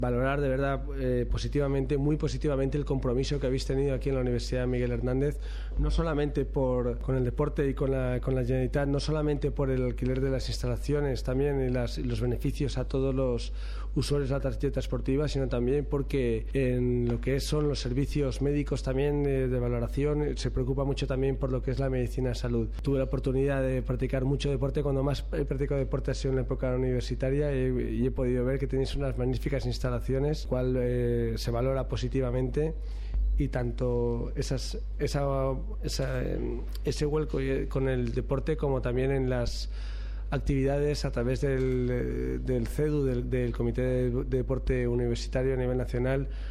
Valorar de verdad positivamente, muy positivamente, el compromiso que habéis tenido aquí en la Universidad Miguel Hernández, no solamente con el deporte y con la Generalitat, no solamente por el alquiler de las instalaciones, también y los beneficios a todos los usuarios de la tarjeta esportiva, sino también porque en lo que son los servicios médicos también de valoración se preocupa mucho también por lo que es la medicina de salud. Tuve la oportunidad de practicar mucho deporte. Cuando más he practicado deporte ha sido en la época universitaria y he podido ver que tenéis unas magníficas instalaciones, cual se valora positivamente, y tanto ese vuelco con el deporte como también en las actividades a través del CEDU, del Comité de Deporte Universitario a nivel nacional,